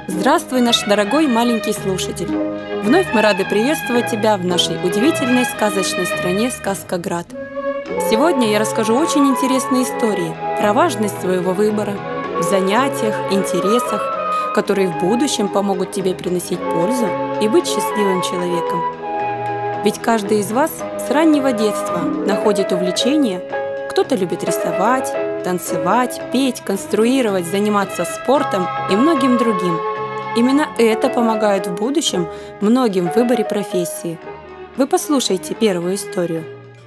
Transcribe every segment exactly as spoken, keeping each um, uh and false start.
Здравствуй, наш дорогой маленький слушатель! Вновь мы рады приветствовать тебя в нашей удивительной сказочной стране Сказкоград. Сегодня я расскажу очень интересные истории про важность своего выбора в занятиях, интересах, которые в будущем помогут тебе приносить пользу и быть счастливым человеком. Ведь каждый из вас с раннего детства находит увлечение. Кто-то любит рисовать, танцевать, петь, конструировать, заниматься спортом и многим другим. Именно это помогает в будущем многим в выборе профессии. Вы послушайте первую историю.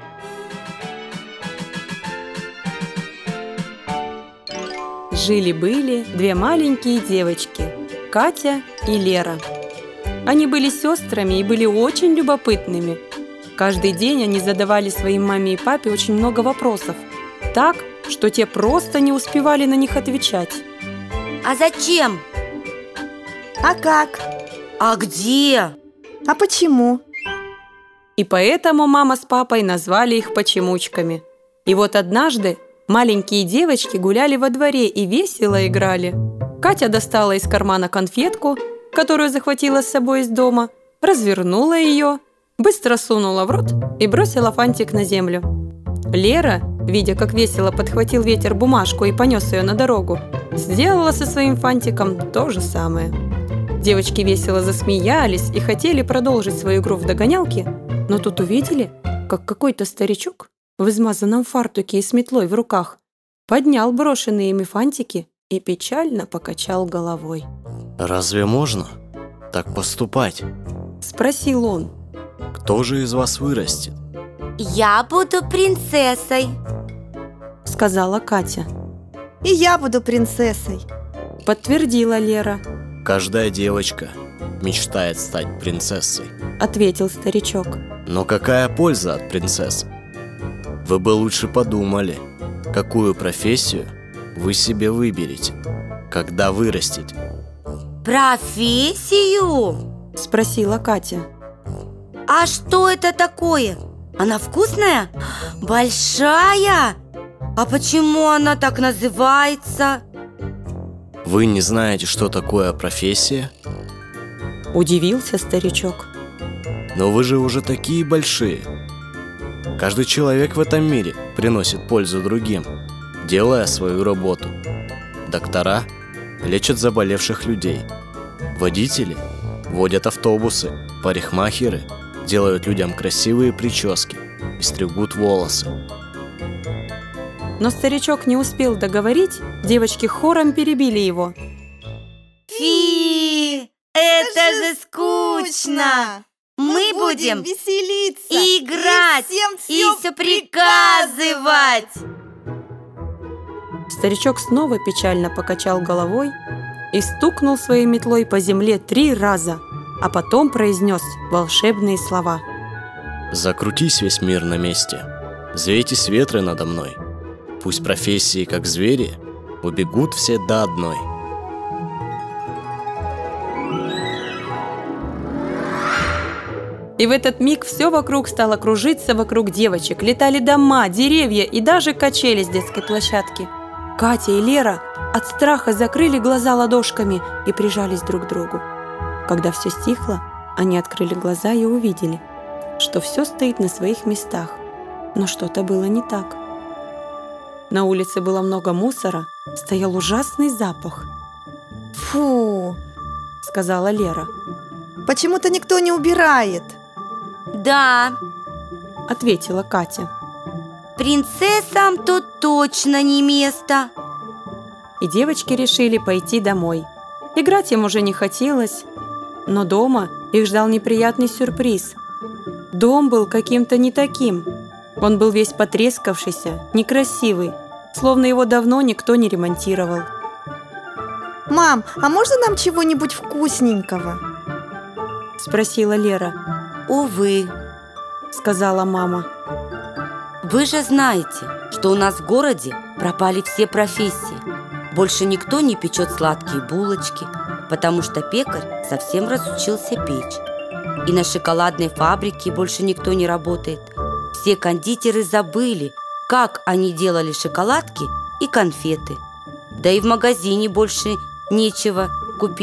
Жили-были две маленькие девочки – Катя и Лера. Они были сестрами и были очень любопытными. Каждый день они задавали своим маме и папе очень много вопросов, так, что те просто не успевали на них отвечать. А зачем? А как? А где? А почему? И поэтому мама с папой назвали их почемучками. И вот однажды маленькие девочки гуляли во дворе и весело играли. Катя достала из кармана конфетку, которую захватила с собой из дома, развернула ее, быстро сунула в рот и бросила фантик на землю. Лера, видя, как весело подхватил ветер бумажку и понес ее на дорогу, сделала со своим фантиком то же самое. Девочки весело засмеялись и хотели продолжить свою игру в догонялки, но тут увидели, как какой-то старичок в измазанном фартуке и с метлой в руках поднял брошенные ими фантики и печально покачал головой. «Разве можно так поступать?» – спросил он. «Кто же из вас вырастет?» Я буду принцессой, – сказала Катя. И я буду принцессой, – подтвердила Лера. «Каждая девочка мечтает стать принцессой», – ответил старичок. «Но какая польза от принцессы? Вы бы лучше подумали, какую профессию вы себе выберете, когда вырастете». Профессию? – спросила Катя. А что это такое? Она вкусная? Большая? А почему она так называется? Вы не знаете, что такое профессия? Удивился старичок. Но вы же уже такие большие. Каждый человек в этом мире приносит пользу другим, делая свою работу. Доктора лечат заболевших людей. Водители водят автобусы. Парикмахеры делают людям красивые прически и стригут волосы. Но старичок не успел договорить, девочки хором перебили его. Фи, это же скучно! Мы будем веселиться, играть и, всем и все приказывать. Старичок снова печально покачал головой и стукнул своей метлой по земле три раза, а потом произнес волшебные слова. «Закрутись весь мир на месте, взвейтесь ветры надо мной. Пусть профессии, как звери, убегут все до одной». И в этот миг все вокруг стало кружиться вокруг девочек. Летали дома, деревья и даже качели с детской площадки. Катя и Лера от страха закрыли глаза ладошками и прижались друг к другу. Когда все стихло, они открыли глаза и увидели, что все стоит на своих местах. Но что-то было не так. На улице было много мусора, стоял ужасный запах. Фу, – сказала Лера. почему-то никто не убирает. Да, – ответила Катя. принцессам тут точно не место. И девочки решили пойти домой. Играть им уже не хотелось, но дома их ждал неприятный сюрприз. Дом был каким-то не таким. Он был весь потрескавшийся, некрасивый, словно его давно никто не ремонтировал. Мам, а можно нам чего-нибудь вкусненького? – спросила Лера. Увы, – сказала мама. вы же знаете, что у нас в городе пропали все профессии. Больше никто не печет сладкие булочки, потому что пекарь совсем разучился печь. И на шоколадной фабрике больше никто не работает. Все кондитеры забыли, как они делали шоколадки и конфеты. Да и в магазине больше нечего купить.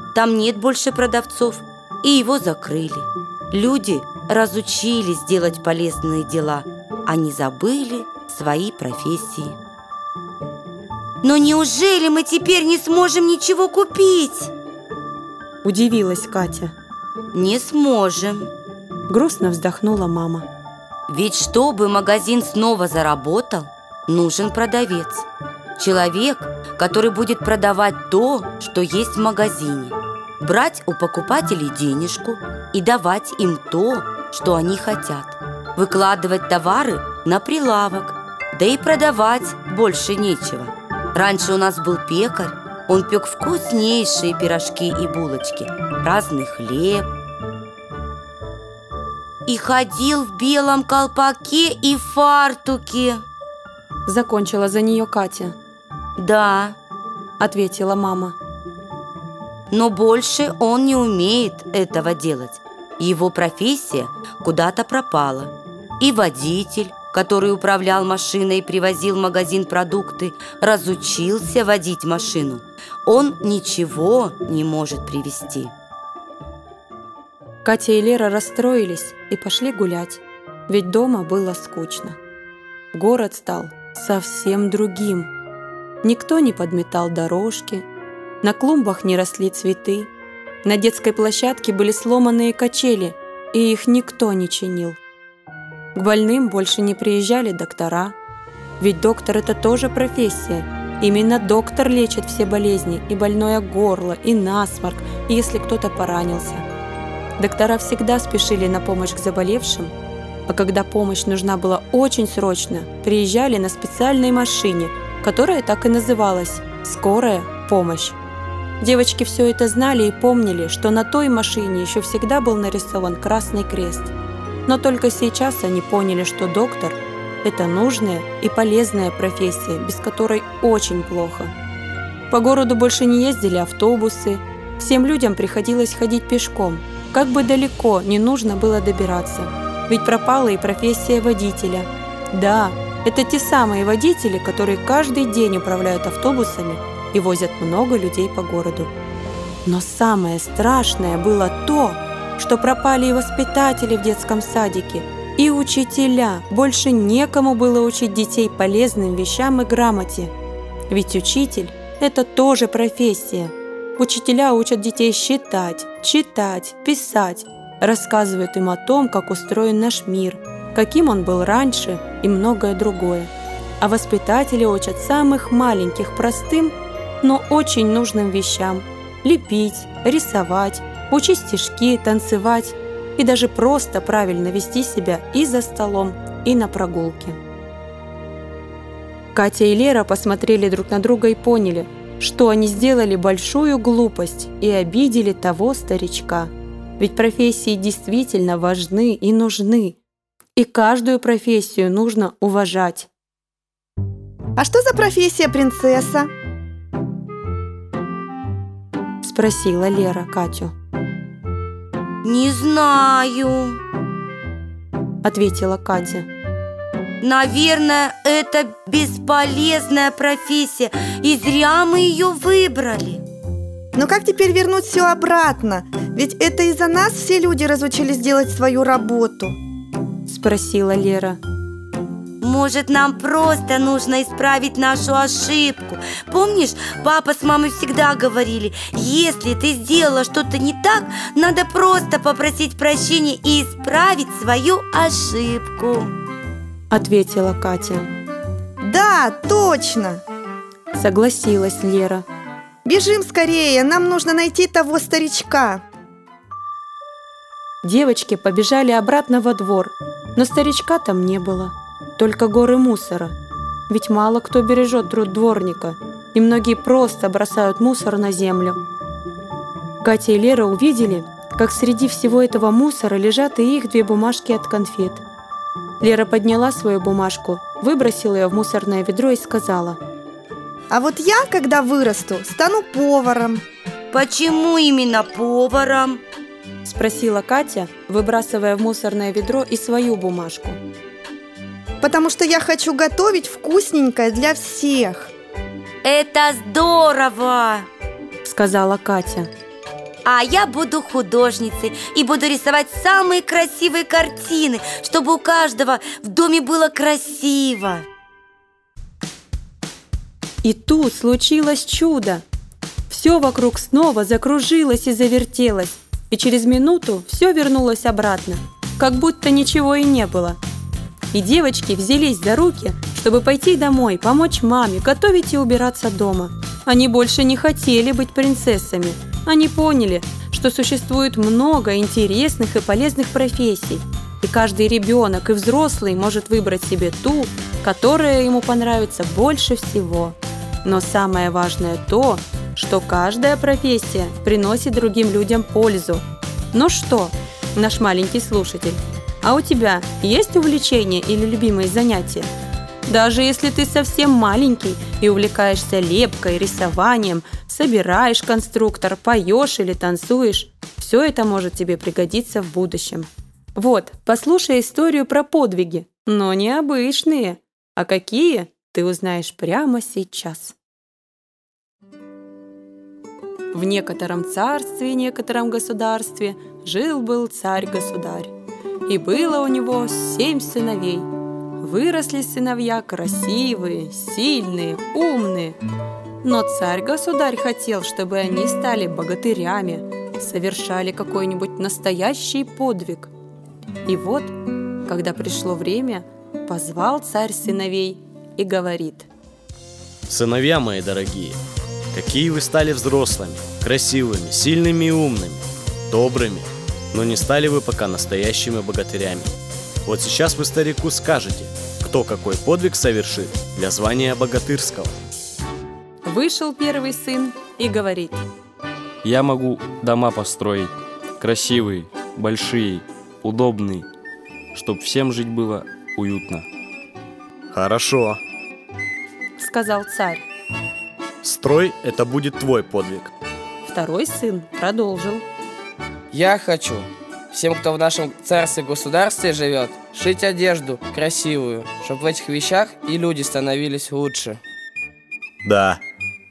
Там нет больше продавцов, и его закрыли. Люди разучились делать полезные дела, они забыли свои профессии. Но неужели мы теперь не сможем ничего купить? Удивилась Катя. Не сможем. Грустно вздохнула мама. Ведь чтобы магазин снова заработал, нужен продавец. Человек, который будет продавать то, что есть в магазине. Брать у покупателей денежку и давать им то, что они хотят. Выкладывать товары на прилавок, да и продавать больше нечего. Раньше у нас был пекарь, он пек вкуснейшие пирожки и булочки, разный хлеб. И ходил в белом колпаке и фартуке. Закончила за нее Катя. Да, Ответила мама. но больше он не умеет этого делать. Его профессия куда-то пропала. И водитель, который управлял машиной и привозил в магазин продукты, разучился водить машину. Он ничего не может привезти. Катя и Лера расстроились и пошли гулять, ведь дома было скучно. Город стал совсем другим. Никто не подметал дорожки, на клумбах не росли цветы, на детской площадке были сломанные качели, и их никто не чинил. К больным больше не приезжали доктора, ведь доктор – это тоже профессия. Именно доктор лечит все болезни, и больное горло, и насморк, и если кто-то поранился. Доктора всегда спешили на помощь к заболевшим, а когда помощь нужна была очень срочно, приезжали на специальной машине, которая так и называлась «Скорая помощь». Девочки все это знали и помнили, что на той машине еще всегда был нарисован Красный Крест. Но только сейчас они поняли, что доктор – это нужная и полезная профессия, без которой очень плохо. По городу больше не ездили автобусы, всем людям приходилось ходить пешком, как бы далеко не нужно было добираться, ведь пропала и профессия водителя. Да, это те самые водители, которые каждый день управляют автобусами и возят много людей по городу. Но самое страшное было то, что пропали и воспитатели в детском садике, и учителя. Больше некому было учить детей полезным вещам и грамоте. Ведь учитель – это тоже профессия. Учителя учат детей считать, читать, писать, рассказывают им о том, как устроен наш мир, каким он был раньше и многое другое. А воспитатели учат самых маленьких простым, но очень нужным вещам – лепить, рисовать, учить стишки, танцевать и даже просто правильно вести себя и за столом, и на прогулке. Катя и Лера посмотрели друг на друга и поняли, что они сделали большую глупость и обидели того старичка. Ведь профессии действительно важны и нужны, и каждую профессию нужно уважать. А что за профессия принцесса? Спросила Лера Катю. Не знаю, Ответила Катя. наверное, это бесполезная профессия, и зря мы ее выбрали. Но как теперь вернуть все обратно? Ведь это из-за нас все люди разучились делать свою работу. Спросила Лера. Может, нам просто нужно исправить нашу ошибку? Помнишь, папа с мамой всегда говорили, если ты сделала что-то не так, надо просто попросить прощения и исправить свою ошибку. Ответила Катя. Да, точно. Согласилась Лера. Бежим скорее, нам нужно найти того старичка. Девочки побежали обратно во двор, но старичка там не было, только горы мусора. Ведь мало кто бережет труд дворника, и многие просто бросают мусор на землю. Катя и Лера увидели, как среди всего этого мусора лежат и их две бумажки от конфет. Лера подняла свою бумажку, выбросила ее в мусорное ведро и сказала: А вот я, когда вырасту, стану поваром. Почему именно поваром? Спросила Катя, выбрасывая в мусорное ведро и свою бумажку. Потому что я хочу готовить вкусненькое для всех. Это здорово! Сказала Катя. А я буду художницей и буду рисовать самые красивые картины, чтобы у каждого в доме было красиво. И тут случилось чудо. Все вокруг снова закружилось и завертелось, и через минуту все вернулось обратно, как будто ничего и не было. И девочки взялись за руки, чтобы пойти домой, помочь маме готовить и убираться дома. Они больше не хотели быть принцессами. Они поняли, что существует много интересных и полезных профессий, и каждый ребенок и взрослый может выбрать себе ту, которая ему понравится больше всего. Но самое важное то, что каждая профессия приносит другим людям пользу. Ну что, наш маленький слушатель, а у тебя есть увлечение или любимые занятия? Даже если ты совсем маленький и увлекаешься лепкой, рисованием, собираешь конструктор, поешь или танцуешь, все это может тебе пригодиться в будущем. Вот, послушай историю про подвиги, но не обычные. А какие, ты узнаешь прямо сейчас. В некотором царстве, некотором государстве жил-был царь-государь. И было у него семь сыновей. Выросли сыновья красивые, сильные, умные. Но царь-государь хотел, чтобы они стали богатырями, совершали какой-нибудь настоящий подвиг. И вот, когда пришло время, позвал царь сыновей и говорит: «Сыновья мои дорогие, какие вы стали взрослыми, красивыми, сильными и умными, добрыми, но не стали вы пока настоящими богатырями. Вот сейчас вы старику скажете, кто какой подвиг совершит для звания богатырского». Вышел первый сын и говорит: «Я могу дома построить, красивые, большие, удобные, чтоб всем жить было уютно». «Хорошо», — сказал царь. «Строй — это будет твой подвиг». Второй сын продолжил: «Я хочу всем, кто в нашем царстве-государстве живет, шить одежду красивую, чтобы в этих вещах и люди становились лучше». «Да»,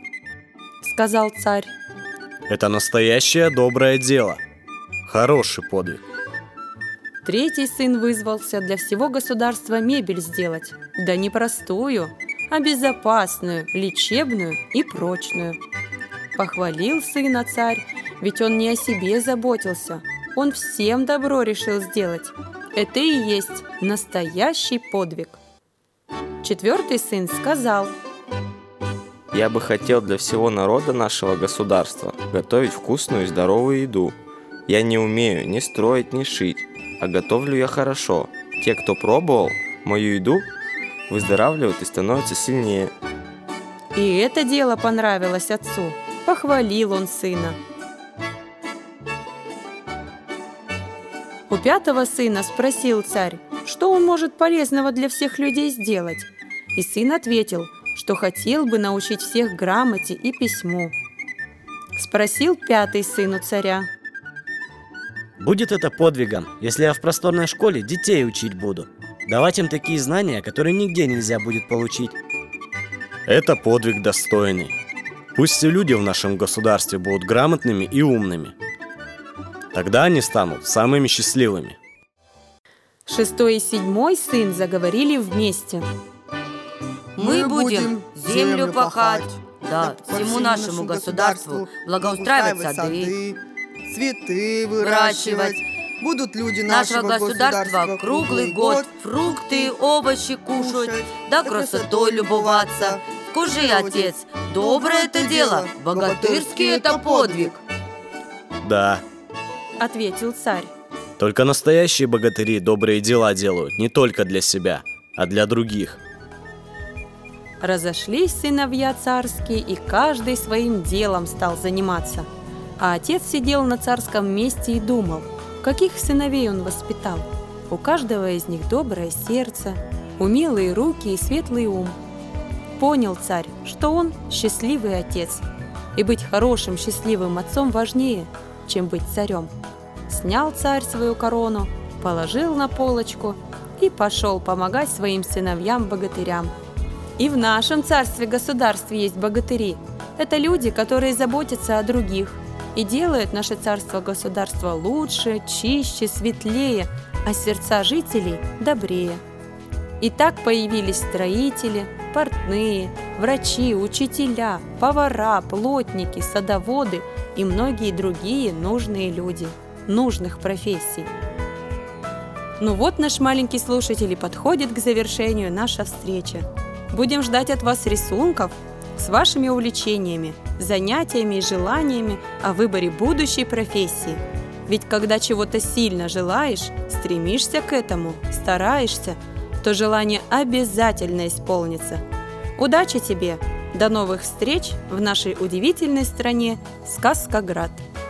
— сказал царь. «это настоящее доброе дело. Хороший подвиг». Третий сын вызвался для всего государства мебель сделать. Да не простую, а безопасную, лечебную и прочную. Похвалил сына царь, ведь он не о себе заботился. Он всем добро решил сделать. Это и есть настоящий подвиг. Четвертый сын сказал: «Я бы хотел для всего народа нашего государства готовить вкусную и здоровую еду. Я не умею ни строить, ни шить, а готовлю я хорошо. Те, кто пробовал мою еду, выздоравливают и становятся сильнее». И это дело понравилось отцу. Похвалил он сына. У пятого сына спросил царь, что он может полезного для всех людей сделать. И сын ответил, что хотел бы научить всех грамоте и письму. Спросил пятый сын у царя: «Будет это подвигом, если я в просторной школе детей учить буду, давать им такие знания, которые нигде нельзя будет получить?» «Это подвиг достойный. Пусть все люди в нашем государстве будут грамотными и умными. Тогда они станут самыми счастливыми». Шестой и седьмой сын заговорили вместе: Мы будем землю пахать, да, всему нашему государству благоустраивать сады, цветы выращивать. выращивать. Будут люди нашего нашего государства круглый год фрукты, овощи кушать, да красотой любоваться. Скажи, отец, доброе это дело, богатырский это подвиг. «Да», — ответил царь. «только настоящие богатыри добрые дела делают не только для себя, а для других». Разошлись сыновья царские, и каждый своим делом стал заниматься. А отец сидел на царском месте и думал, каких сыновей он воспитал. У каждого из них доброе сердце, умелые руки и светлый ум. Понял царь, что он счастливый отец, и быть хорошим счастливым отцом важнее, чем быть царем. Снял царь свою корону, положил на полочку и пошел помогать своим сыновьям-богатырям. И в нашем царстве-государстве есть богатыри. Это люди, которые заботятся о других. и делает наше царство-государство лучше, чище, светлее, а сердца жителей добрее. И так появились строители, портные, врачи, учителя, повара, плотники, садоводы и многие другие нужные люди, нужных профессий. Ну вот наш маленький слушатель и подходит к завершению наша встреча. Будем ждать от вас рисунков с вашими увлечениями, занятиями и желаниями о выборе будущей профессии. Ведь когда чего-то сильно желаешь, стремишься к этому, стараешься, то желание обязательно исполнится. Удачи тебе! До новых встреч в нашей удивительной стране Сказкоград!